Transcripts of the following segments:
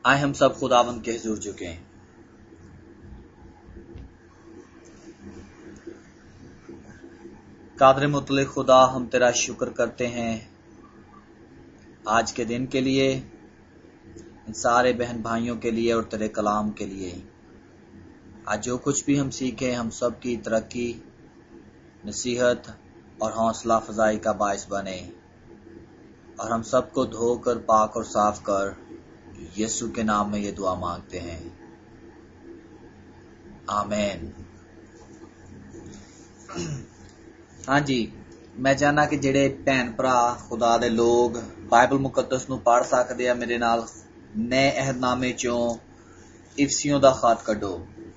आए हम सब खुदावंद के हुजूर झुकें। कादर मुतलक खुदा, हम तेरा शुक्र करते हैं आज के दिन के लिए, इन सारे बहन भाइयों के लिए और तेरे कलाम के लिए। आज जो कुछ भी हम सीखे हम सब की तरक्की, नसीहत और हौसला अफजाई का बायस बने और हम सबको धोकर पाक और साफ कर यीशु के नाम में ये दुआ मांगते हैं, आमीन। हाँ जी, मैं चाहना कि जेड़े भैन भरा खुदा दे लोग बाइबल मुकद्दस नूं पढ़ सकदे आ, मेरे नाल नए अहदनामे चों इफसियों दा खत कड्डो।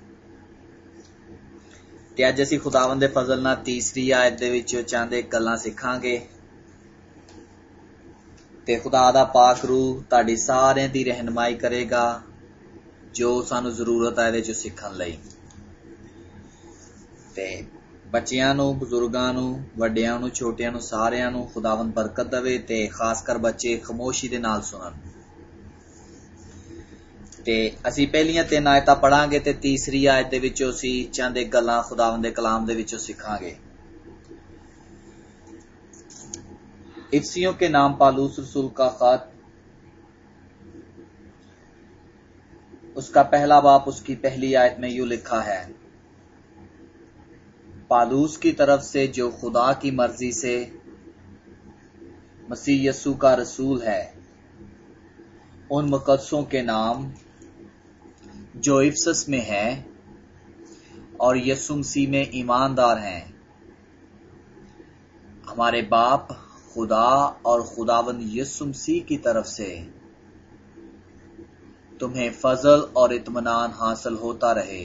ते अज असीं खुदावंद दे फजल नाल तीसरी आयत दे विच चंद गल्लां सिखांगे ते खुदा दा पाक रूह तुहाडी सारिਆਂ दी रहनुमाई करेगा जो सानू जरूरत है इहदे चों सिੱਖਣ ਲਈ। ते बच्चियां नू, बुजुर्गां नू, वड्डियां नू, छोटियां नू, सारियां नू खुदावंद बरकत देवे ते खासकर बच्चे खामोशी दे नाल सुनन। ते असीं पहलियां 3 आयतां पढ़ांगे ते तीसरी आयत दे विचों असीं चंद गल्लां खुदावंद दे कलाम दे विचों सिखांगे। इफसियों के नाम पालूस रसूल का खत, उसका पहला बाब, उसकी पहली आयत में यूं लिखा है, पालूस की तरफ से जो खुदा की मर्जी से मसीह यस्सु का रसूल है, उन मुकद्दसों के नाम जो इफसस में है और यस्सु मसीह में ईमानदार हैं, हमारे बाप खुदा और खुदावंद यस्सु मसीह की तरफ से तुम्हें फजल और इत्मीनान हासिल होता रहे।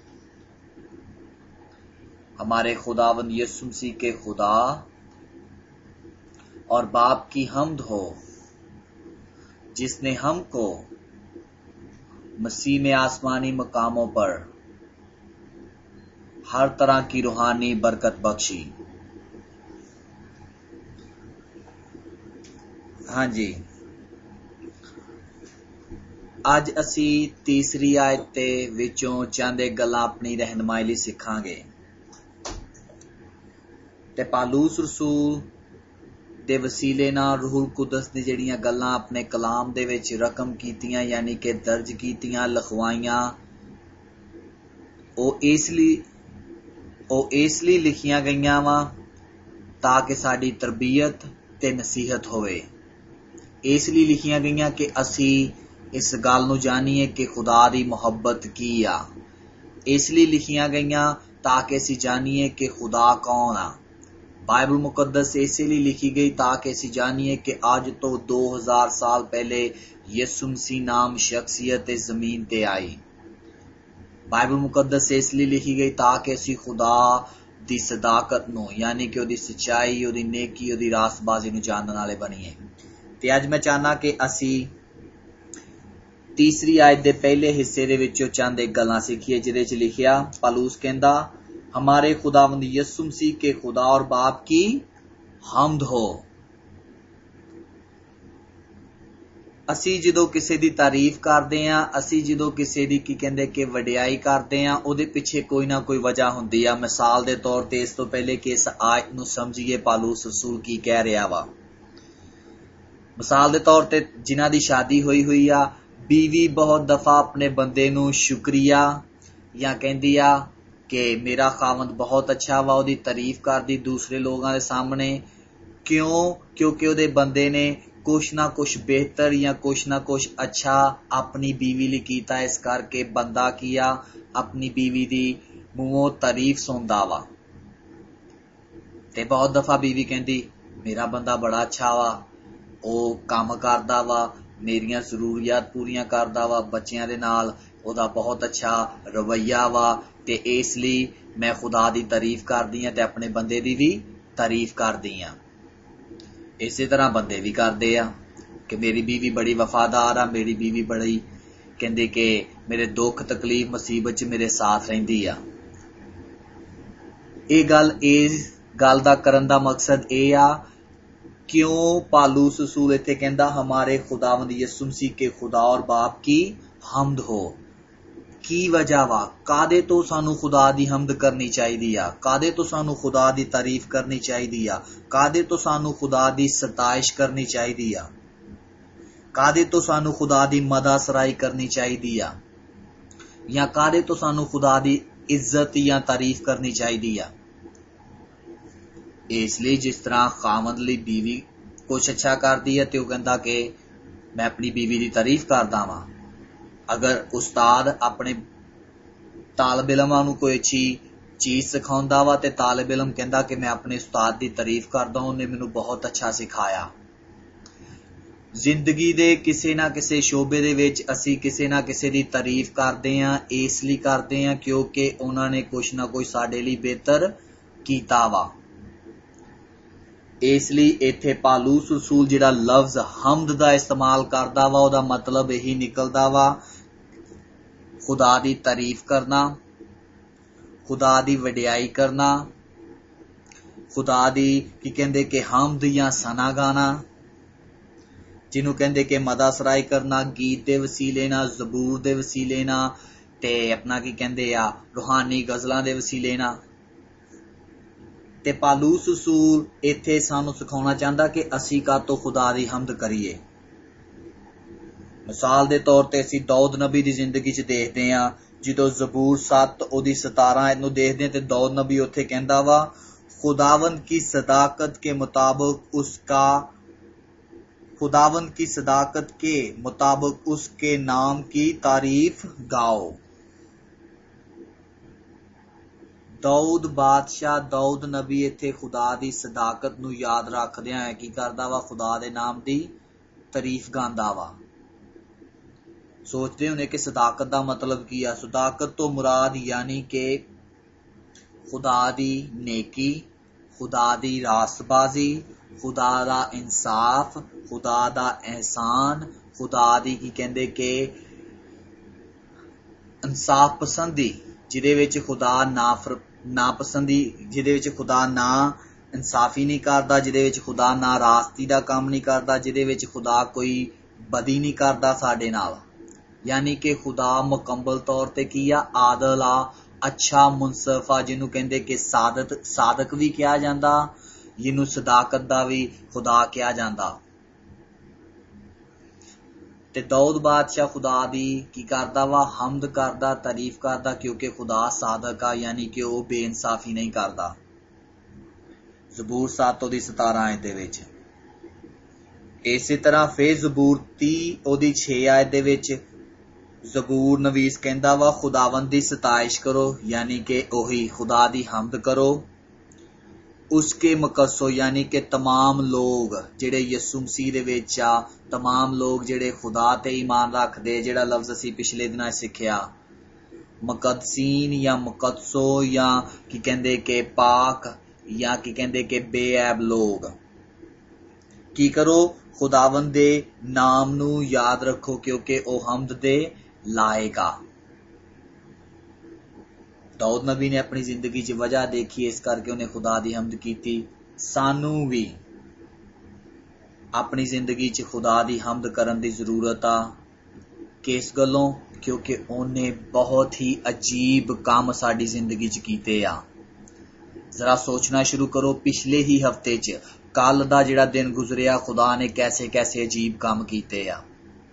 हमारे खुदावंद यस्सु मसीह के खुदा और बाप की हम्द हो, जिसने हमको मसीह में आसमानी मकामों पर हर तरह की रूहानी बरकत बख्शी। हाँ जी, अज असी तीसरी आयत दे विचों चंद गल्लां अपनी रहनुमाई लई सिखांगे। ते पालूस रसूल दे वसीले नाल रूहुल कुदस दी जेड़ियां गल्लां अपने कलाम दे विच रकम कीतियां, यानी कि दर्ज कीतियां, लिखवाइयां, ओ इसलिए लिखियां गईयां वा ताकि साडी तरबियत ते नसीहत होवे। इसलिए लिखियां गईयां कि असी इस गल नूं जानीए कि खुदा दी मुहब्बत की आ। इसलिए लिखियां गईयां ताकि असी जानीए कि खुदा कौन आ। बाइबल मुकद्दस इसलिए लिखी गई ताकि असी जानीए कि आज तो 2000 साल पहले यीशु मसीह नाम शख्सियत इस जमीन ते आई। बाइबल मुकद्दस इसलिए लिखी गई ताकि असी खुदा दी सदाकत नूं, यानी कि ओदी सच्चाई, ओदी नेकी, ओदी रास्तबाजी नूं जानन वाले बनीए। ते अज मैं चाहना कि असी तीसरी आयत दे पहले हिस्से दे विचों चंद गल्लां सीखिए, जिहदे च लिखिया, पालूस कहंदा, हमारे खुदावंद यीशु मसीह के खुदा और बाप की हम्द हो। असी जदों किसी दी तारीफ करदे आ, असी जदों किसी दी की कहंदे कि वडियाई करदे आ, ओदे पिछे कोई ना कोई वजह हुंदी आ। मिसाल दे तौर ते इस तो पहले कि इस आयत नूं समझिए पालूस रसूल की कह रहा वा। मिसाल दे तौर ते जिन्हां दी शादी होई हुई आ, बीवी बहुत दफा अपने बंदे नूं शुक्रिया या कहंदी आ कि मेरा खावंद बहुत अच्छा वा, ओदी तारीफ करदी दूसरे लोगों के सामने। क्यों? क्योंकि ओदे बंदे ने कुछ ना कुछ बेहतर या कुछ ना कुछ अच्छा अपनी बीवी लई कीता। इस करके बंदा किया अपनी बीवी दी मूंहों तारीफ सुनदा वा। ते बहुत दफा बीवी कहंदी मेरा बंदा बड़ा अच्छा वा, ओ काम करदा वा, मेरियां जरूरियात पूरियां करदा वा, बच्चियां दे नाल ओदा बहुत अच्छा रवैया वा, ते इसलिए मैं खुदा दी तारीफ करदी हां ते अपने बंदे दी भी तारीफ करदी हां। इसे तरह बंदे भी करदे आ कि मेरी बीवी बड़ी वफादार आ, मेरी बीवी बड़ी कहंदे कि मेरे दुख तकलीफ मुसीबत च मेरे साथ रहिंदी आ। इस गल दा करन दा मकसद ए आ क्यों पालूस रसूल इत्थे कहंदा हमारे खुदावंद यीशु मसीह के खुदा और बाप की हम्द हो। की वजह वा कादे तो सानू खुदा दी हम्द करनी चाहिदी आ, कादे तो सानू खुदा दी तारीफ करनी चाहिदी आ, कादे तो सानू खुदा दी सताइश करनी चाहिदी आ, कादे तो सानू खुदा दी मदा सराई करनी चाहिदी आ, या कादे तो सानू खुदा दी इज्जत या तारीफ करनी चाहिदी आ। इसलिए जिस तरह खामद लई बीवी कुछ अच्छा करदी है ते ओह कहंदा कि मैं अपनी बीवी दी तारीफ करदा वां। अगर उस्ताद अपने तालिब इलमां नूं कोई अच्छी चीज सिखाउंदा वा ते तालिब इलम कहंदा कि मैं अपने उस्ताद दी तारीफ करदा, उन्हें मैनूं बहुत अच्छा सिखाया। जिंदगी दे किसी ना किसी शोबे दे विच असीं किसी ना किसी दी तारीफ करदे हां, इसलिए करदे हां क्योंकि उन्हां ने कुछ ना कुछ साडे लई बेहतर कीता वा। इसलिए इत्थे पालूस रसूल जिहड़ा लफ्ज हम्द दा इस्तेमाल करदा वा ओहदा मतलब यही निकलदा वा खुदा दी तारीफ करना, खुदा दी वडियाई करना, खुदा दी की कहंदे कि हम्द या सना गाना, जिन्हों कहंदे कि मदा सराई करना गीत दे वसीले ना, जबूर दे वसीले ना ते अपना की कहंदे आ रूहानी गजलां दे वसीले ना। ते पालूस रसूल इत्थे सानू सिखाउणा चाहंदा कि असीं कातों खुदा दी हम्द करिए। मिसाल दे तौर ते असीं दाऊद नबी दी जिंदगी च देखदे हां, जदों जबूर 7 ओदी 17 नूं देखदे ते दाऊद नबी उत्थे कहंदा वा खुदावंद की सदाकत के मुताबिक उसके नाम की तारीफ गाओ। दाऊद बादशाह दाऊद नबी इत्थे खुदा दी सदाकत नूं याद रखदियां की करदा वा खुदा दे नाम दी तारीफ गांदा वा। सोचते होने कि सदाकत दा मतलब की आ। सदाकत तो मुराद यानी कि खुदा दी नेकी, खुदा दी रास्तबाजी, खुदा दा इंसाफ, खुदा दा एहसान, खुदा दी की कहंदे कि इंसाफ पसंदी जिहदे विच खुदा नापसंदी, जिहदे विच खुदा ना इंसाफी नहीं करदा, जिहदे विच खुदा ना रास्ती दा काम नहीं करदा, जिहदे विच खुदा कोई बदी नहीं करदा साडे नाल। यानी कि खुदा मुकम्मल तौर ते की आ आदल आ, अच्छा मुनसफ आ, जिन्हों कहंदे कि सादक भी कहा जांदा, जिन्हों सदाकत दा भी खुदा कहा जांदा। ते दाऊद बादशाह खुदा दी की करदा वा हम्द करदा, तारीफ करदा क्योंकि खुदा सादक आ, यानी कि वह बेइंसाफी नहीं करदा। जबूर 7 ओदी 17 आयत दे विच। इसी तरह फिर जबूर 30 ओदी 6 आयत दे विच जबूर नवीस कहंदा वा खुदावंद दी सताइश करो, यानी कि ओही खुदा दी हम्द करो। उसके मकसो यानी कि तमाम लोग जिहड़े यीशु मसीह दे विच आ, तमाम लोग जिहड़े खुदा ते ईमान रखदे, जिहड़ा लफ्ज असीं पिछले दिनां सिक्ख्या मुकद्दसीन या मुकद्दसो या की कहंदे कि पाक या की कहंदे कि बेऐब लोग की करो खुदावंद दे नाम नूं याद रखो क्योंकि ओह हम्द दे लायक आ। दाऊद नबी ने अपनी जिंदगी च वजह देखी, इस करके उन्हें खुदा दी हम्द कीती। सानू भी अपनी जिंदगी च खुदा दी हम्द करन दी जरूरत आ। किस गल्लों? क्योंकि उन्हें बहुत ही अजीब काम साडी जिंदगी च कीते आ। जरा सोचना शुरू करो, पिछले ही हफ्ते च कल दा जिहड़ा दिन गुजरिया खुदा ने कैसे कैसे अजीब काम कीते आ।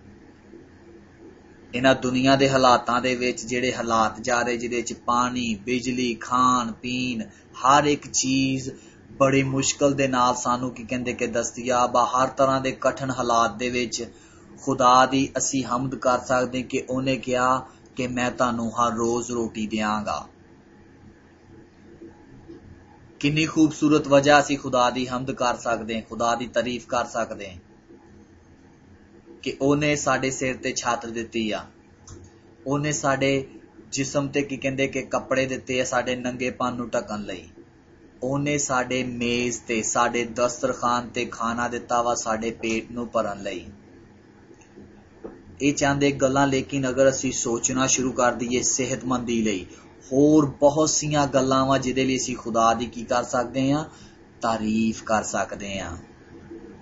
इन्हां दुनिया दे हालातां दे विच जिहड़े हालात जा रहे, जिहदे च पानी, बिजली, खान पीन हर एक चीज बड़ी मुश्किल दे नाल सानू की कहंदे कि दस्तयाब आ। हर तरह दे कठिन हालात दे विच खुदा दी असी हम्द कर सकदे कि उन्हें कहा कि मैं तुहानू हर रोज रोटी देंगा। किन्नी खूबसूरत वजह असी खुदा दी हम्द कर सकदे, खुदा दी तारीफ कर सकदे कि उन्हें साडे सिर ते छत दित्ती आ, उन्हें साडे जिस्म ते की कहंदे कि कपड़े दित्ते आ साडे नंगेपन नूं ढकण लई, उन्हें साडे मेज ते साडे दस्तरखान ते खाना दिता वा साडे पेट नूं भरन लई। ये चाहते गल्लां, लेकिन अगर असी सोचना शुरू कर दईए सेहतमंदी लई, होर बहुत सियां गल्लां वा जिहदे लई असी खुदा दी की कर सकदे हां, तारीफ कर सकदे हां।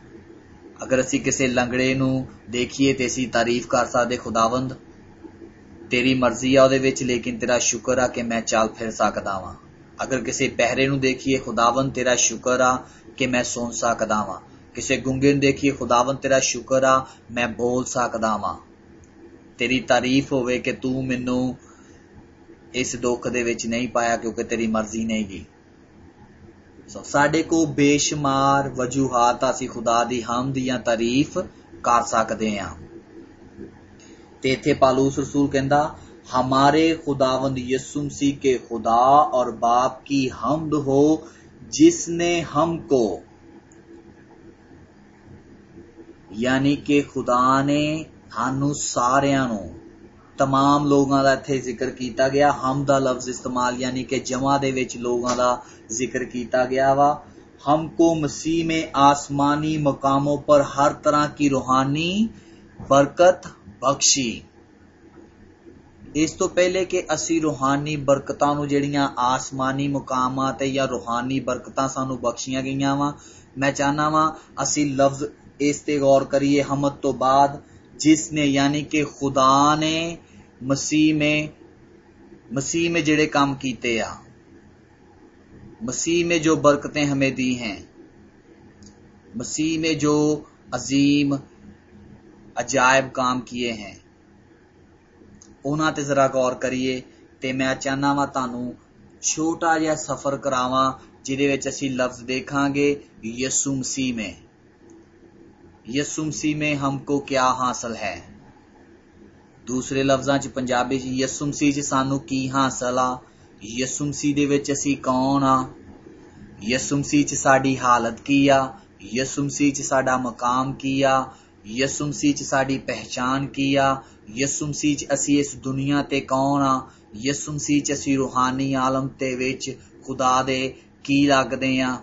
अगर असी किसी लंगड़े नू देखिए तो असी तारीफ कर सकते, खुदावंद तेरी मर्जी आ उहदे विच, लेकिन तेरा शुक्र आ कि मैं चल फिर सकदा वां। अगर किसी बहरे नू देखिए, खुदावंद तेरा शुक्र आ कि मैं सुन सकदा वां। किसी गुंगे नू देखिए, खुदावंद तेरा शुक्र आ मैं बोल सकदा वां। तेरी तारीफ होवे कि तू मैनू इस दुख दे विच नहीं पाया क्योंकि तेरी मर्जी नहीं गी। साडे को बेशुमार वजूहात असी खुदा दी हमद या तारीफ कर सकते हैं। ते इत्थे पालूस रसूल कहंदा हमारे खुदावंद यीशु मसीह के खुदा और बाप की हमद हो जिसने हमको, यानी कि खुदा ने सानू सारियां नू, तमाम लोगों का इत्थे जिक्र किया गया। हम दा लफ्ज इस्तेमाल यानी कि जमा दे विच लोगों का जिक्र किया गया वा। हमको मसीह में आसमानी मकामों पर हर तरह की रूहानी बरकत बख्शी। इस तो पहले कि असी रूहानी बरकतां नू जिहड़ियां आसमानी मुकामां ते या रूहानी बरकतां सानू बख्शियां गईयां वा, मैं चाहना वा असी लफ्ज इस ते गौर करिए। हमद तो बाद जिसने, यानी कि खुदा ने मसीह में जिहड़े काम कीते आ, मसीह में जो बरकतें हमें दी हैं, मसीह में जो अजीम अजायब काम किए हैं, उन्हां ते जरा गौर करिए। ते मैं चाहना वा तानू छोटा जिहा सफर करावां जिहदे विच असीं लफ्ज देखांगे यीशु मसीह में। यीशु मसीह में हमको क्या हासिल है। दूसरे लफ्जां च पंजाबी च यीशु मसीह च सानू की हासिल आ, यीशु मसीह दे विच असीं कौन आ, यीशु मसीह च साडी हालत की आ, यीशु मसीह च साडा मकाम की आ, यीशु मसीह च साडी पहचान की आ, यीशु मसीह च असीं इस दुनिया ते कौन आ, यीशु मसीह च असीं रूहानी आलम ते विच खुदा दे की लगदे आ।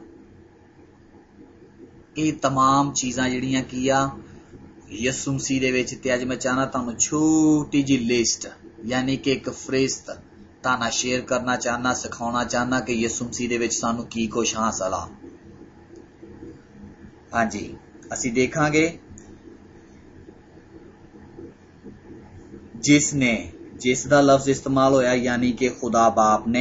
ये तमाम चीज़ां जिहड़ियां की आ यीशु मसीह दे विच। ते अज मैं चाहना तुहानू छोटी जी लिस्ट यानी कि एक फरिश्त ताना शेयर करना चाहना, सिखाना चाहना कि यीशु मसीह दे विच सानू की कुछ हासिल आ। हाँ जी, असीं देखांगे जिसने, जिसदा लफ्ज इस्तेमाल होया यानी कि खुदा बाप ने,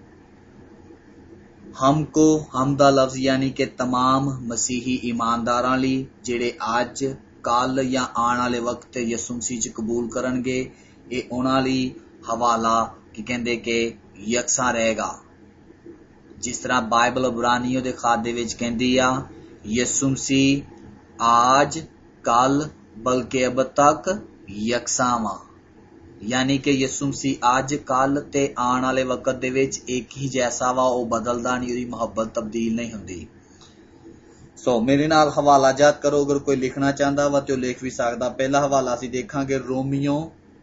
हमको, हमदा लफ्ज यानी कि तमाम मसीही ईमानदारां लई जिहड़े अज कल या आने वाले वक्त यीशु मसीह च कबूल करनगे, ये उन्हां लई हवाला की कहंदे कि यकसा रहेगा। जिस तरह बाइबल इब्रानियों दे खाते दे विच कहंदी आ यीशु मसीह आज कल बल्कि अब तक यकसा वा, यानी कि यीशु मसीह अज कल ते आने वाले वक्त दे विच एक ही जैसा वा, वो बदलदा नहीं, उसदी मुहब्बत तब्दील नहीं हुंदी। सो मेरे नाल हवाला जात करो, अगर कोई लिखना चाहता वा तो लिख भी सकदा। पहला हवाला असीं देखांगे रोमियो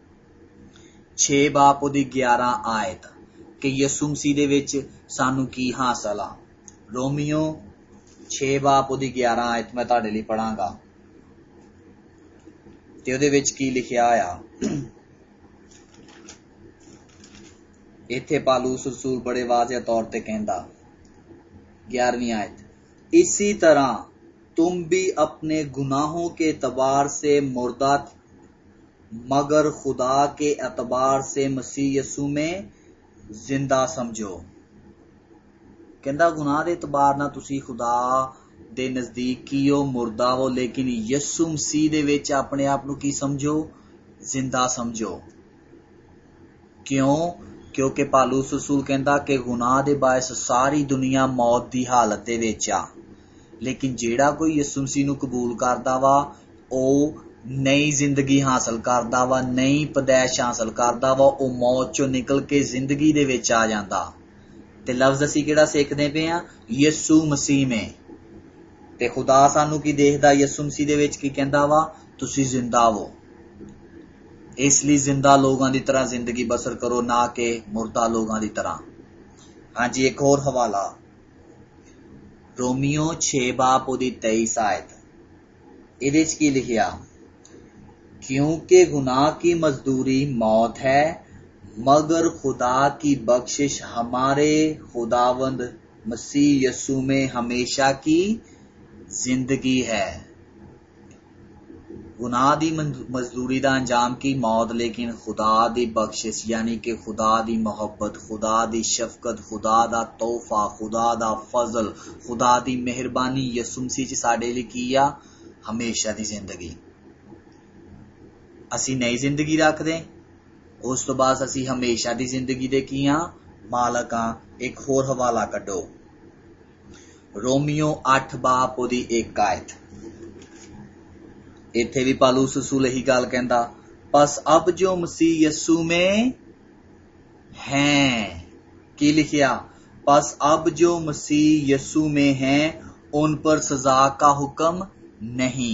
6:11 आयत कि यीशु मसीह दे विच सानू की हासिल आ। रोमियो 6:11 आयत मैं तुहाडे लई पढ़ांगा ते उहदे विच की लिखिया आ। इत्थे पालूस रसूल बड़े वाज़ेह तौर ते कहंदा 11वीं आयत, इसी तरह तुम भी अपने गुनाहों के एतबार से मुर्दा मगर खुदा के एतबार से मसीह यीशु में जिंदा समझो। कहंदा गुनाह दे एतबार नाल तुसी खुदा दे नजदीक की हो, मुर्दा हो, लेकिन यीशु मसीह दे विच अपने आप नू की समझो, जिंदा समझो। क्यों? क्योंकि पालूस रसूल कहंदा कि गुनाह दे बायस सारी दुनिया मौत दी हालत दे विच आ, लेकिन जेड़ा कोई यीशु मसीह नू कबूल करदा वा ओ नई जिंदगी हासिल करदा वा, नई पैदाइश हासिल करदा वा, ओ मौत चों निकल के जिंदगी दे विच आ जांदा। ते लफ्ज असीं किहड़ा सिखदे पे आ? यीशु मसीह में। ते खुदा सानू की देखदा यीशु मसीह दे विच की कहंदा वा, तुसी जिंदा हो, इसलिए जिंदा लोगों की तरह जिंदगी बसर करो, ना कि मुर्दा लोगों की तरह। हाँ जी, एक और हवाला रोमियो 6:23 आयत, इहदे च की लिखिया, क्योंकि गुनाह की मजदूरी मौत है, मगर खुदा की बख्शिश हमारे खुदावंद मसीह यीशु में हमेशा की जिंदगी है। गुनाह दी मजदूरी दा अंजाम की मौत, लेकिन खुदा दी बख्शिश यानी कि खुदा दी मोहब्बत, खुदा दी शफकत, खुदा दा तोहफा, खुदा दा फजल, खुदा दी मेहरबानी यसू मसीह च साडे लई की आ? हमेशा दी जिंदगी। असी नई जिंदगी रखदे, उस तो बाद असी हमेशा दी जिंदगी दे की आ? मालक आ। एक होर हवाला कड्डो, रोमियो 8 बाप ओदी 1 आयत। इत्थे भी पालूस रसूल यही गल कहंदा, बस अब जो मसीह यस्सू में हैं, की लिखिया? बस अब जो मसीह यस्सू में हैं उन पर सजा का हुक्म नहीं।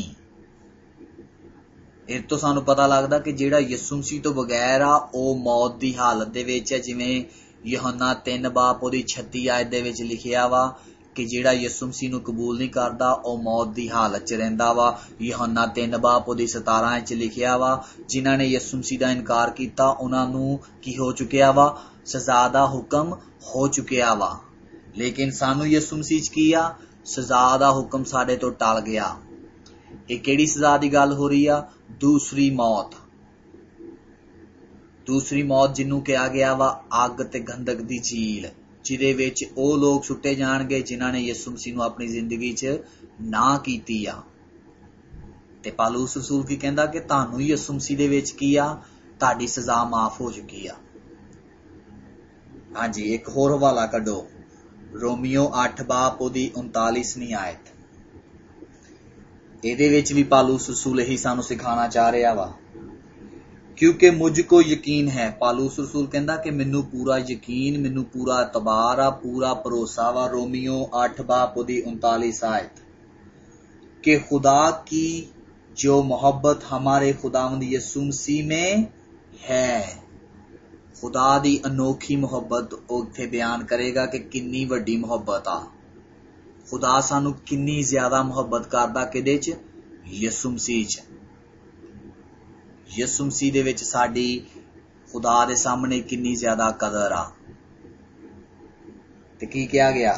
इस तो सानू पता लगदा कि जेड़ा यस्सू मसीह तो बगैर आ ओ मौत दी हालत दे विच है, जिवें यूहन्ना 3 बाप ओदी 36 आयत दे विच लिखिया वा कि जेड़ा यस्सू मसीह नू कबूल नहीं करदा ओ मौत दी हालत च रहिंदा वा। यूहन्ना 3 बाप ओदी 17 च लिखिया वा, जिन्हां ने यस्सू मसीह दा इनकार कीता उन्हां नू की हो चुकिया वा? सजा दा हुक्म हो चुकिया वा। लेकिन सानू यस्सू मसीह च की आ? सजा दा हुक्म साडे तो टल गया। ये केड़ी सजा दी गल हो रही आ? दूसरी मौत। दूसरी मौत जिन्नू कहा गया वा अग ते गंधक दी झील, जिदे विच ओ लोग सुट्टे जाणगे जिन्हां ने यीशु मसीह नू अपनी जिंदगी च ना कीती आ। ते पालूस रसूल की कहंदा कि तानू यीशु मसीह दे विच की आ? ताडी सजा माफ हो चुकी आ। हाँ जी, एक होर हवाला कड्डो, रोमियो 8 बाप ओदी 39वीं आयत। ਇਹਦੇ ਵਿੱਚ भी पालूस रसूल ही सानू सिखाना चाह रहा वा, क्योंकि मुझको यकीन है। पालूस रसूल कहंदा कि मैनू पूरा यकीन, मैनू पूरा एतबार आ, पूरा भरोसा वा। रोमियो 8 बाप ओदी 39 आयत कि खुदा की जो मोहब्बत हमारे खुदावंद यीशु मसीह में है। खुदा दी अनोखी मोहब्बत उत्थे बयान करेगा कि किन्नी वड्डी मोहब्बत आ। खुदा सानू किन्नी ज्यादा मोहब्बत करदा किदे च? यीशु मसीह च। यीशु मसीह दे विच साडी खुदा दे सामने किन्नी ज्यादा कदर आ। ते की कहा गया?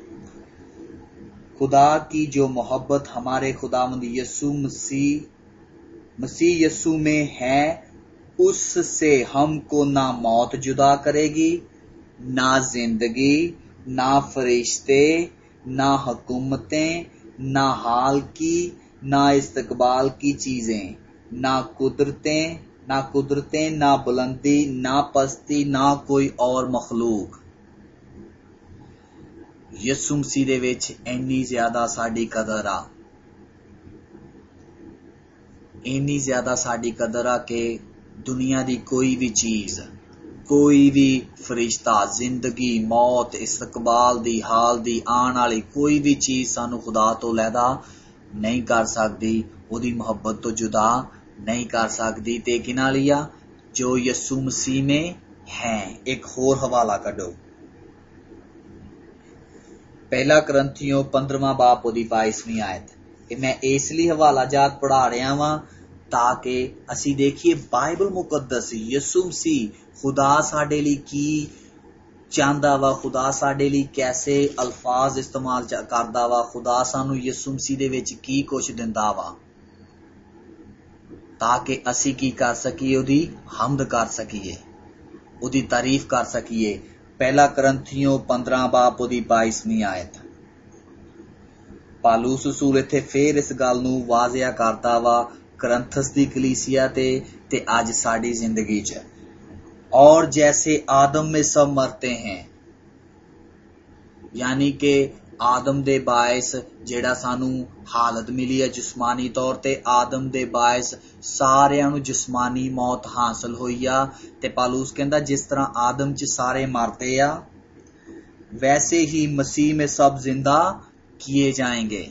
खुदा की जो मोहब्बत हमारे खुदावंद यीशु मसीह यीशु में है, उससे हमको ना मौत जुदा करेगी, ना जिंदगी, ना फरिश्ते, ना हुकूमतें, ना हाल की, ना इस्तकबाल की चीजें, ना कुदरतें, ना बुलंदी, ना पस्ती, ना कोई और मखलूक। यीशु मसीह दे विच इन्नी ज्यादा साडी कदर आ, इन्नी ज्यादा साडी कदर आ कि दुनिया दी कोई भी चीज, कोई भी फरिश्ता, जिंदगी, मौत, इस्तकबाल दी, हाल दी, आने वाली कोई भी चीज सानू खुदा तो लैदा नहीं कर सकदी, ओदी मोहब्बत तो जुदा नहीं कर सकदी। ते किना लिया? जो यीशु मसीह में है। एक होर हवाला कड्डो, पहला करंथियों 15वां बाप ओदी 22वीं आयत। मैं इसलिए हवाला जात पढ़ा रहा वां ताकि असी देखिए बाइबल मुकद्दस यीशु मसीह खुदा साडे लई की चाहंदा वा, खुदा साडे लई कैसे अल्फाज इस्तेमाल करदा वा, खुदा सानू यीशु मसीह दे विच की कुछ दिंदा वा, ताकि असी की कर सकीए? ओदी हमद कर सकीए, ओदी तारीफ कर सकीए। पहला करंथियों 15 बाप ओदी 22वीं आयत। पालूस रसूल इत्थे फेर इस गल नू वाजिया करदा वा करंथस दी कलीसिया ते अज साडी जिंदगी च। और जैसे आदम में सब मरते हैं, यानी कि आदम दे बायस जेड़ा सानू हालत मिली है जिस्मानी तौर ते, आदम दे बायस सारियां नू जिस्मानी मौत हासिल होई आ। ते पालूस कहंदा जिस तरह आदम च सारे मरते आ, वैसे ही मसीह में सब जिंदा किए जाएंगे।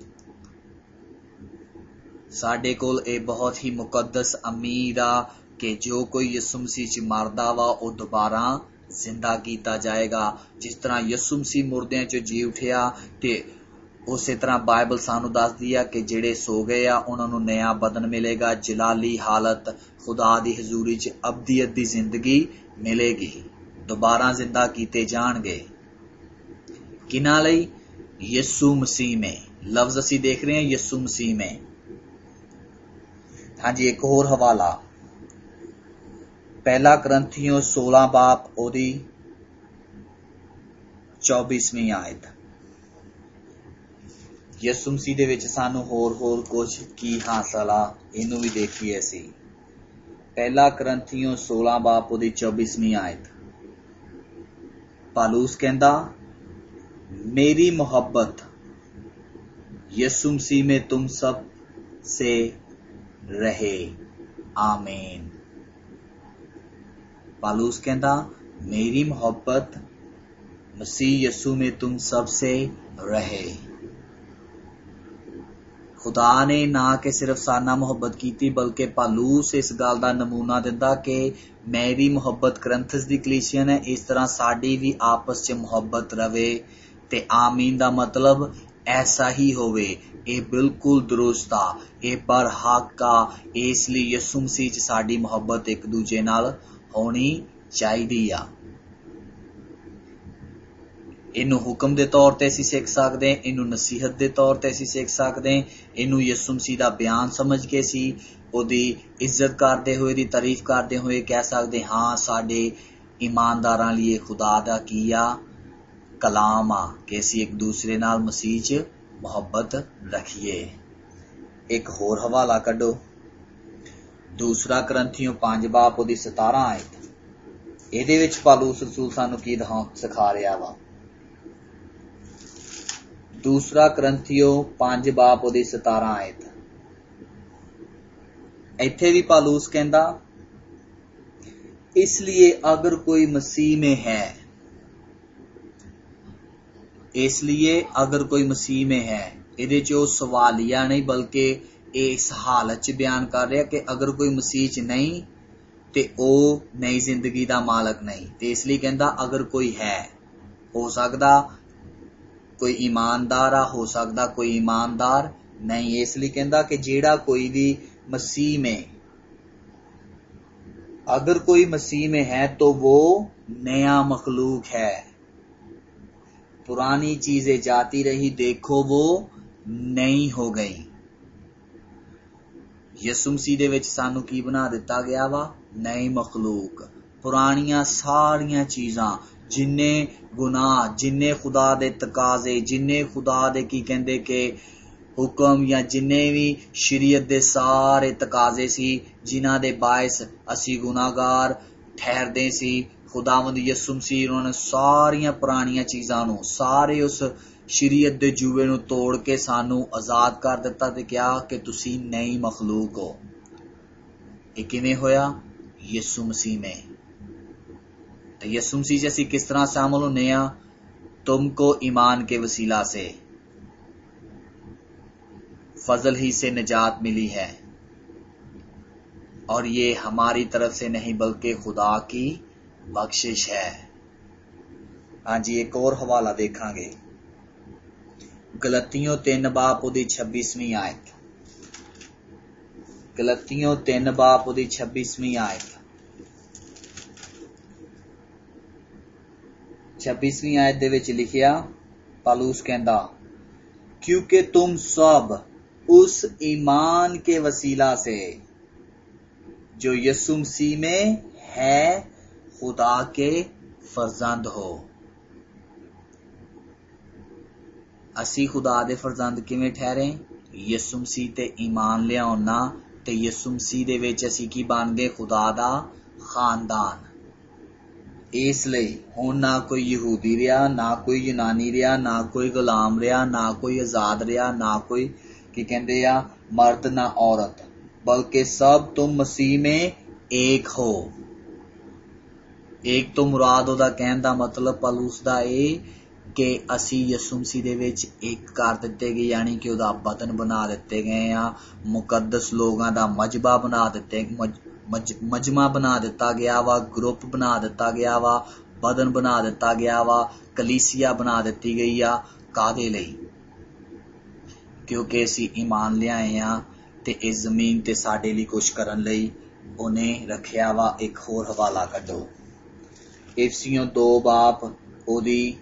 साडे कोल ए बहुत ही मुकद्दस उम्मीद आ कि जो कोई यीशु मसीह च मरदा वा ओ दोबारा जिंदा कीता जाएगा। जिस तरह यीशु मसीह मुर्दियां च जी उठिया, ते उसे तरह बाइबल सानू दसदी आ कि जेड़े सो गए आ उन्हां नू नया बदन मिलेगा, जलाली हालत, खुदा दी हजूरी च अबदियत दी जिंदगी मिलेगी, दोबारा जिंदा कीते जाणगे। किना लई? यीशु मसीह में। लफ्ज असी देख रहे हैं यीशु मसीह में। हाँ जी, एक होर हवाला पहला करंथियों 16 बाप ओदी 24ਵੀਂ आयत। यसु मसीह दे विच सानू होर कुछ की हासिल आ, इनू भी देखिए असी। पहला करंथियों 16 बाप ओदी 24ਵੀਂ आयत। पालूस कहंदा, मेरी मोहब्बत यसु मसीह में तुम सब से रहे, आमीन। पालूस कहंदा, मेरी मोहब्बत मसीह यसु में तुम सब से रहे। खुदा ने ना कि सिर्फ साना मोहब्बत की, बल्कि पालूस इस गल का नमूना दिंदा कि मेरी मोहब्बत करंथस दी कलीसिया ने इस तरह साडी भी आपस च मोहब्बत रवे। ते आमीन दा मतलब ऐसा ही होवे। ये बिल्कुल दुरुस्त आ, ये बरहक आ। इसलिए यसु मसीह च साडी मोहब्बत एक दूजे नाल होनी चाहिदी आ। इनू हुक्म दे तौर ते असीं सीख सकदे, इनू नसीहत दे तौर ते असीं सीख सकदे, इनू यसु मसीह दा बयान समझ के असीं ओदी इज्जत करदे होए, दी तारीफ करदे होए कह सकदे हाँ साडे ईमानदारां लिए खुदा दा की आ कलाम आ कि असीं एक दूसरे नाल मसीह च मोहब्बत रखिए। एक होर हवाला कड्डो, दूसरा करंथियों 5 बाप ओदी 17 आयत। इहदे विच पालूस रसूल सानू की सिखा रिहा वा। दूसरा करंथियों 5 बाप ओदी 17 आयत। इत्थे भी पालूस कहंदा, इसलिए अगर कोई मसीह में है, इसलिए अगर कोई मसीह में है, इहदे च ओह सवालिया नहीं बल्कि इस हालत च बयान कर रहा कि अगर कोई मसीह च नहीं ते ओह नई जिंदगी दा मालक नहीं। ते इसलिए कहंदा अगर कोई है, हो सकदा कोई ईमानदार आ, हो सकदा कोई ईमानदार नहीं। इसलिए कहंदा कि जेड़ा कोई भी मसीह में, अगर कोई मसीह में है तो वो नया मखलूक है, पुरानी चीजें जाती रही, देखो वो नई हो गई। यसु मसीह दे विच सानू की बना दिता गया वा, नई मखलूक। पुरानियां सारियां चीजां, जिन्ने गुनाह, जिन्ने खुदा दे तकाजे, जिन्ने खुदा दे की कहंदे के हुक्म या जिन्ने भी शरीयत दे सारे तकाजे सी जिन्हां दे बायस असी गुनाहगार ठहरदे सी, खुदावंद यसु मसीह उन्होंने सारियां पुरानियां चीजां नू, सारे उस शरीयत दे जुए नू तोड़ के सानू आजाद कर दिता ते क्या कि तुसी नई मखलूक हो। ये किवें होया? यसु मसीह में। तो यसु मसीह से असी किस तरह शामिल होने आ? तुमको ईमान के वसीला से, फजल ही से निजात मिली है और ये हमारी तरफ से नहीं बल्कि खुदा की बख्शिश है। हाँ जी, एक और हवाला देखांगे, गलतियों 3 बाप ओदी 26वीं आयत। गलतियों 3 बाप ओदी 26वीं आयत। 26वीं आयत दे विच लिखिया, पालूस कहंदा, क्योंकि तुम सब उस ईमान के वसीला से जो यसु मसीह में है खुदा के फरजंद हो। असी खुदा दे फरजंद किवें ठहरे? यसु मसीह ते ईमान लियाउना ते यसु मसीह दे विच असी की बन गए? खुदा दा खानदान। इसलिए हुण ना कोई यहूदी रहा, ना कोई यूनानी रहा, ना कोई गुलाम रहा, ना कोई आजाद रहा, ना कोई की कहंदे आ मर्द ना औरत, बल्कि सब तुम मसीह में एक हो। एक तो मुराद ओदा कहन दा मतलब पालूस दा ए कि असी यसु मसीह दे विच एक कर दिते गए, यानी कि ओदा बदन बना दिते गए आ, मुकद्दस लोगां दा मजबा बना दिते, मजमा बना दिता गया वा, ग्रुप बना दिता गया वा, बदन बना दिता गया वा, कलीसिया बना दिती गई आ। कादे लई? क्योंकि असी ईमान लियाए आ ते इस जमीन ते साडे लई कुछ करन लई उन्हें रखिया वा। एक होर हवाला कड्डो, इफसियों 2 बाप ओदी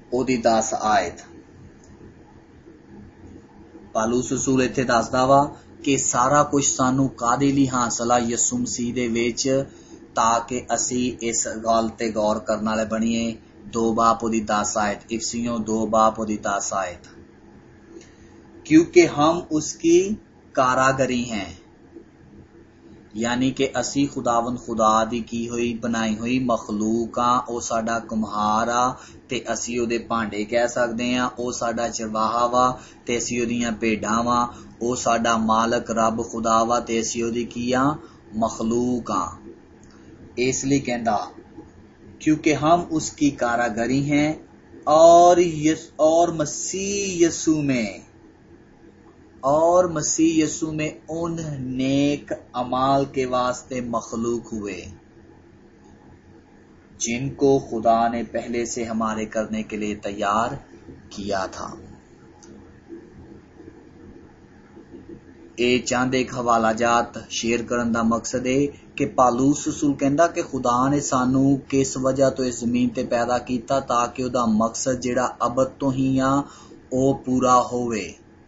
10 आयत। पालूस रसूल इत्थे दसदा वा कि सारा कुछ सानू कादे लई हासिल आ यसू मसीह दे विच, ताकि असी इस गल ते गौर करने वाले बनीए। 2:10 आयत, इफिसियों 2:10 आयत। क्योंकि हम उसकी कारागरी हैं, यानी कि असी खुदावंद खुदा दी की हुई बनाई हुई मखलूक आ। ओ साडा कुम्हार आ ते असी ओदे भांडे कह सकदे आ। ओ साडा चरवाहा वा ते असी ओदियां भेडां वा। ओ साडा मालक रब खुदा वा ते असी ओदी की आ, मखलूक आ। इसलिए कहंदा क्योंकि हम उसकी कारागरी हैं और मसीह यीशु में उन नेक अमाल के वास्ते मखलूक हुए जिनको खुदा ने पहले से हमारे करने के लिए तैयार किया था। ये चंद एक हवाला जात शेयर करन दा मकसद है कि पालूस रसूल कहंदा कि खुदा ने सानू किस वजह तो इस जमीन ते पैदा किया, ताकि उहदा मकसद जिहड़ा अबद तो ही आ ओ पूरा होवे।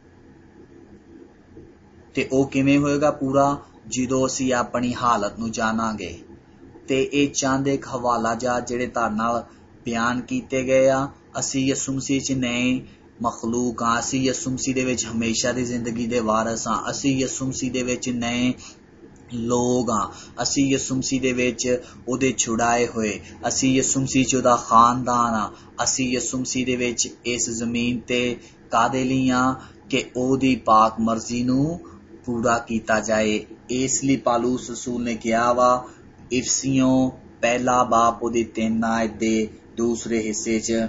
ते ओ किवें होएगा पूरा? जदों असी अपनी हालत नू जानांगे। ते ये चंद एक हवाला जात जिहड़े तुहाडे नाल बयान कीते गए आ। असी यसू मसीह च नए मखलूक हाँ, असी यसू मसीह दे विच हमेशा दी जिंदगी दे वारस हाँ, असी यसू मसीह दे विच नए लोग हाँ, असी यसू मसीह दे विच ओदे छुड़ाए होए, असी यसू मसीह च ओदा खानदान हाँ, असी यसू मसीह दे विच इस जमीन ते कादे लई हाँ कि ओदी पाक मर्जी नू पूरा कीता जाए। इसलिए पालूस रसूल ने कहा वा इफिसियों 1:3 आयत दे दूसरे हिस्से च,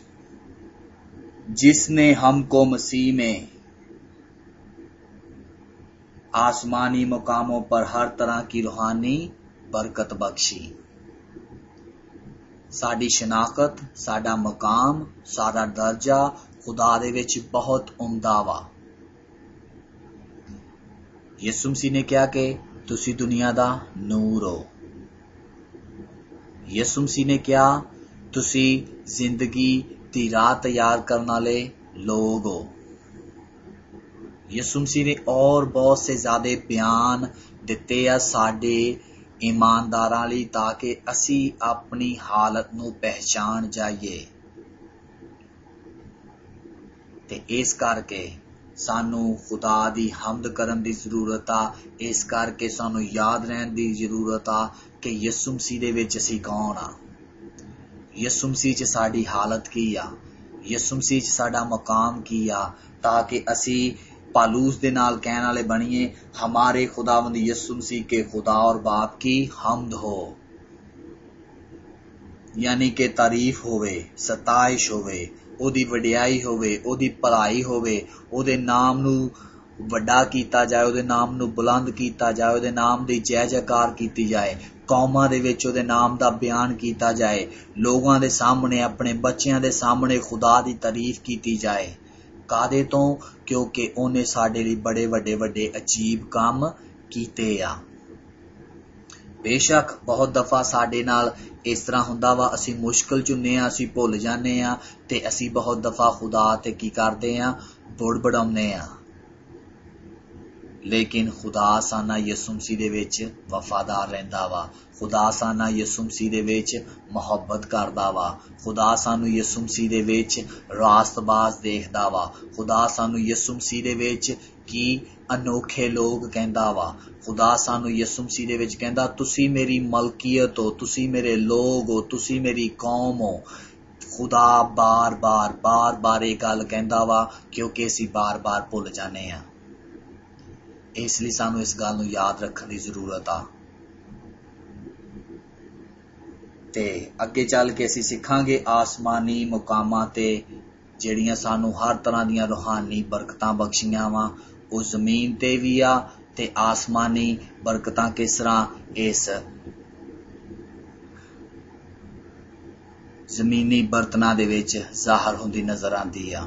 जिसने हमको मसीह में आसमानी मुकामों पर हर तरह की रूहानी बरकत बख्शी। साडी शनाखत, साडा मकाम, साडा दर्जा खुदा दे विच बहुत उम्दा वा। यसू मसीह ने कहा कि तुसी दुनिया दा नूर हो। यसू मसीह ने कहा तुसी जिंदगी दी राह तैयार करने वाले लोग हो। यसू मसीह ने और बहुत से ज्यादा बयान दिते आ साडे ईमानदारां लई, ताकि असी अपनी हालत नू पहचान जाइए। ते इस करके सानू खुदा दी हम्द करन दी जरूरत आ। इस करके सानू याद रहन दी जरूरत आ कि यसू मसीह दे विच असी कौन आ, यसू मसीह च साडी हालत की आ, यसू मसीह च साडा मकाम की आ, ताकि असी पालूस दे नाल कहने वाले बनिए हमारे खुदावंद यसू मसीह के खुदा और बाप की हम्द हो, यानी कि तारीफ होवे, सताइश होवे, ओदी वडियाई होवे, ओदी भलाई होवे, ओदे नाम नू वड्डा कीता जाए, ओदे नाम नू बुलंद कीता जाए, ओदे नाम दी जय जयकार कीती जाए, कौमां दे विच ओदे नाम दा बयान कीता जाए, लोगां दे सामने अपने बच्चियां दे सामने खुदा दी तारीफ कीती जाए। कादे तो? क्योंकि ओने साडे लई बड़े वड्डे वड्डे अजीब काम कीते आ। बेशक बहुत दफा साडे नाल इस तरह हुंदा वा, असी मुश्किल च हुंदे आ, असी भुल जाने आ ते असी बहुत दफा खुदा ते की करदे आ, बुड़बड़ाउने आ। लेकिन खुदा साना यसू मसीह दे विच वफादार रहिंदा वा, खुदा साना यसू मसीह दे विच मोहब्बत करदा वा, खुदा सानू यसू मसीह दे विच रास्तबाज देखदा वा, खुदा सानू यसू मसीह दे विच की अनोखे लोग कहंदा वा, खुदा सानू यसू मसीह दे विच कहंदा तुसी मेरी मलकीयत हो, तुसी मेरे लोग हो, तुसी मेरी कौम हो। खुदा बार बार ये गल कहंदा वा क्योंकि असी बार बार भुल जाने आ। इसलिए सानू इस गल नू याद रखने की जरूरत आ। ते अगे चल के असी सिखांगे आसमानी मुकामां ते जिहड़ियां सानू हर तरह दियां रूहानी बरकतां बख्शियां वा, उस जमीन ते भी आ ते आसमानी बरकतां किस तरह इस जमीनी बर्तनां दे विच ज़ाहर हुंदी नजर आंदी आ।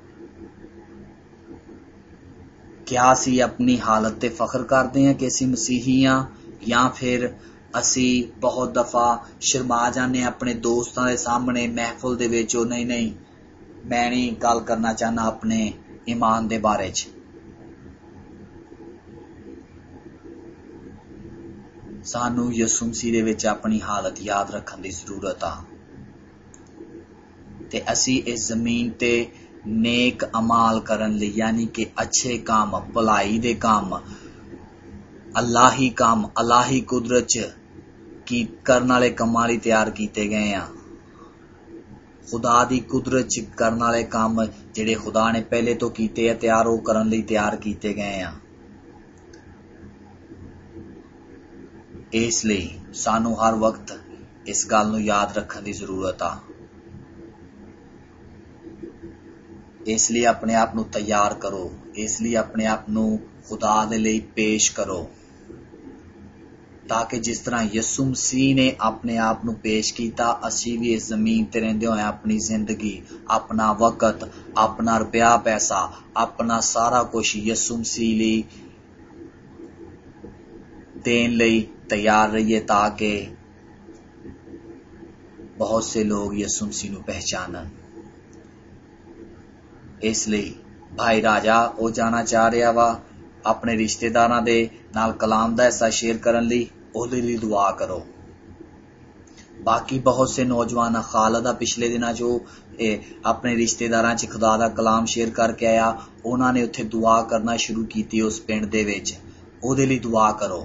क्या असी अपनी हालत ते फख्र करते हैं कि असी मसीही हाँ, या फिर असी बहुत दफा शर्मा जाने अपने दोस्तों के सामने महफिल दे विच नहीं मैं नहीं गल करना चाहना अपने ईमान दे बारे च। सानू यसू मसीह दे विच अपनी हालत याद रखण दी जरूरत आ ते असी इस जमीन ते नेक अमाल करन लई यानी कि अच्छे काम भलाई दे काम अल्लाही कुदरत च की करन वाले कम्मां लई तैयार कीते गए आ। खुदा दी कुदरत च करन वाले काम जिहड़े खुदा ने पहले तो कीते आ तैयार वो करन लई तैयार कीते गए आ। इसलिए सानू हर वक्त इस गल नू याद रखने की जरूरत आ। इसलिए अपने आप नू तैयार करो, इसलिए अपने आप नू खुदा दे लई पेश करो, ताकि जिस तरह यसू मसीह ने अपने आप नू पेश किया असी भी इस जमीन ते रहिंदे होए अपनी जिंदगी, अपना वक्त, अपना रुपया पैसा, अपना सारा कुछ यसू मसीह लई देन लई तैयार रहिए ताकि बहुत से लोग यसू मसीह नू पहचानन। इसलिए भाई राजा वो जाना चाह रहा वा अपने रिश्तेदारां दे नाल कलाम दा हिस्सा शेयर करन लई, ओहदे लई दुआ करो। बाकी बहुत से नौजवान खालिद पिछले दिनां जो अपने रिश्तेदारां च खुदा दा कलाम शेयर करके आया, उन्होंने उत्थे दुआ करना शुरू की उस पिंड दे विच, ओहदे लई दुआ करो।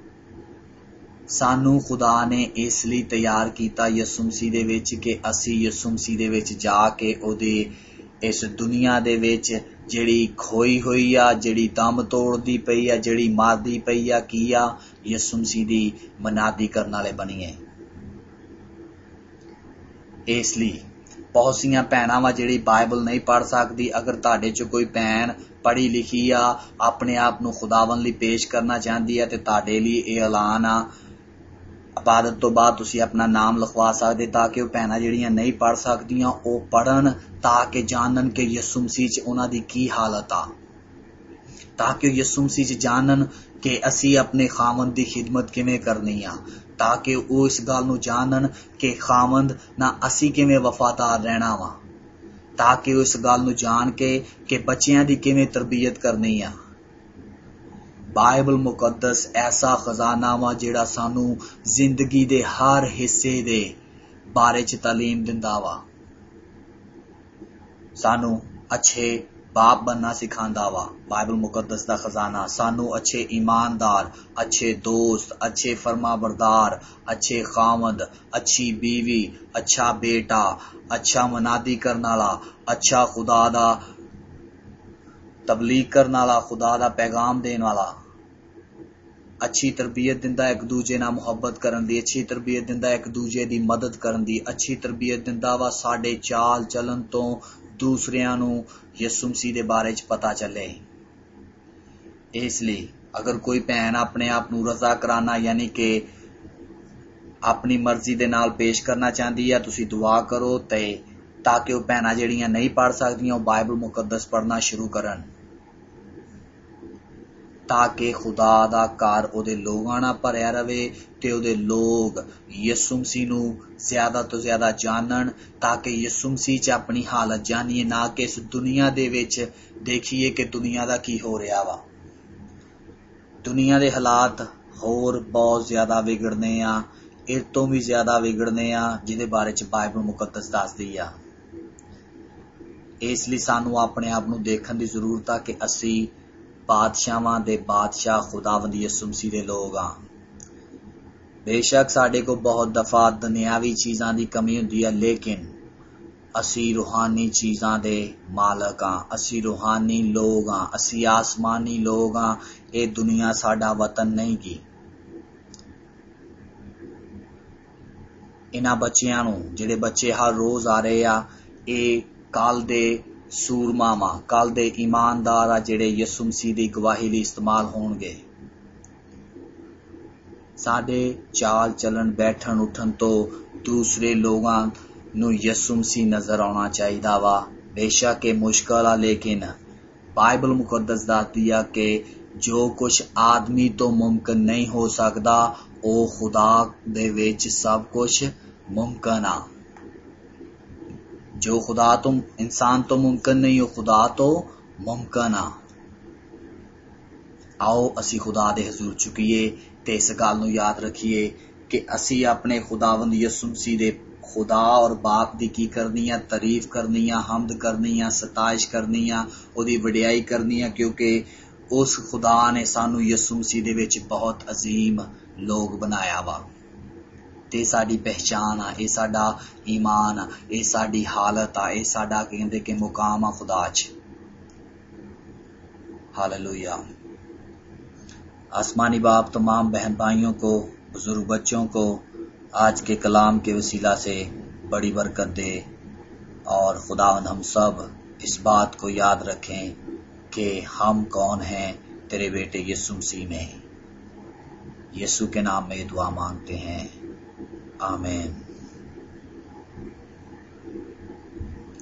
सानू खुदा ने इसलिए तैयार किया यसू मसीह दे विच कि असी यसू मसीह दे विच जाके ओहदे इस दुनिया दे विच जिहड़ी खोई हुई आ, जिहड़ी दम तोड़दी पई आ, जिहड़ी मारदी पई आ, की आ यसू मसीह दी मनादी करन वाले बनीए। इसलिए बहुत सियां भैणां वा जिहड़ी बाइबल नहीं पढ़ सकदी, अगर तुहाडे च कोई भैन पढ़ी लिखी आ अपने आप नू खुदावन लई पेश करना चाहती है ते तुहाडे लई इह ऐलान आ, इबादत तो बाद तुसी अपना नाम लिखवा सकदे ताकि वो भैणां जिहड़ियां नहीं पढ़ सकदियां वो पढ़न, ताकि जानन कि यसू मसीह च उन्हां दी की हालत आ, ताकि यसू मसीह च जानन कि असी अपने खामंद दी खिदमत किवें करनी आ, ताकि वो इस गल नू जानन कि खामंद ना असी किवें वफादार रहना वा, ताकि वो इस गल नू जान के बच्चियां दी किवें तरबियत करनी आ। बाइबल मुकद्दस ऐसा खजाना वा जिहड़ा सानू जिंदगी दे हर हिस्से दे बारे च तालीम दिंदा वा, सानू अच्छे बाप बनना सिखांदा वा। बाइबल मुकद्दस दा खजाना सानू अच्छे ईमानदार, अच्छे दोस्त, अच्छे फरमाबरदार, अच्छे खामद, अच्छी बीवी, अच्छा बेटा, अच्छा मनादी करने वाला, अच्छा खुदा दा तबलीग करने वाला, खुदा दा पैगाम देने वाला, अच्छी तरबियत दिंदा एक दूजे नाल मुहब्बत करन दी, अच्छी तरबियत दिंदा एक दूजे दी मदद करन दी, अच्छी तरबियत दिंदा वा साडे चाल चलन तो दूसरियां नू यसू मसीह दे बारे च पता चले। इसलिए अगर कोई भैन अपने आप नू रजा कराना यानी कि अपनी मर्जी दे नाल पेश करना चाहती है, तुसी दुआ करो ते ताकि वो भैनां जिहड़ियां नहीं पढ़ सकदियां वो बाइबल मुकद्दस पढ़ना शुरू करन, ताकि खुदा दा घर ओहदे लोगां नाल भरिया रवे ते ओहदे लोग यसू मसीह नू ज्यादा तो ज्यादा जानन, ताकि यसू मसीह च अपनी हालत जानिए, ना कि इस दुनिया दे विच देखिए कि दुनिया दा की हो रहा वा। दुनिया दे हालात होर बहुत ज्यादा बिगड़ने आ, इस तो भी ज्यादा बिगड़ने आ जिहदे बारे च बाइबल मुकद्दस दसदी आ। इसलिए सानू अपने आप नू देखण दी जरूरत आ कि असी बादशाहां दे बादशाह खुदावंद यसू मसीह दे लोग आ। बेशक साडे को बहुत दफा दुनियावी चीजां दी कमी हुंदी है, लेकिन असी रूहानी चीजां दे मालक आ, असी रूहानी लोग आ, असी आसमानी लोग आ। ये दुनिया साडा वतन नहीं की। इन्हां बच्चियां नू जिहड़े बच्चे हर रोज आ रहे आ, ये कल दे सूरमा वा, कल दे ईमानदार आ जिहड़े यसू मसीह दी गवाही लई इस्तेमाल होणगे। साडे चाल चलन बैठन उठन तो दूसरे लोगां नू यसू मसीह नजर आना चाहिदा वा। बेशक ये मुश्किल आ, लेकिन बाइबल मुकद्दस दसदी आ कि जो कुछ आदमी तो मुमकिन नहीं हो सकदा ओ खुदा दे विच सब कुछ मुमकिन आ। जो खुदा तो इंसान तो मुमकिन नहीं, हो खुदा तो मुमकिन आ। आओ असी खुदा दे हजूर चुकिए ਤੇ ਇਸ ਗੱਲ ਨੂੰ ਯਾਦ ਰੱਖੀਏ ਕਿ ਅਸੀਂ ਆਪਣੇ ਖੁਦਾਵੰਦ ਯਿਸੂ ਮਸੀਹ ਦੇ खुदा और बाप दी की करनी है, तारीफ करनी है, हमद करनी है, सताइश करनी है, ओदी वडियाई करनी है, क्योंकि उस खुदा ने सानू यीशु मसीह दे विच बहुत अजीम लोग बनाया वा। ते साडी पहचान आ, ये साडा ईमान आ, ये साडी हालत आ, ये साडा कहंदे कि मुकाम आ खुदा च। हालेलुया। आसमानी बाप तमाम बहन भाइयों को, बुजुर्ग बच्चों को आज के कलाम के वसीला से बड़ी बरकत दे, और खुदावंद हम सब इस बात को याद रखें कि हम कौन हैं तेरे बेटे यीशु मसीह में। यीशु के नाम में दुआ मांगते हैं, आमीन।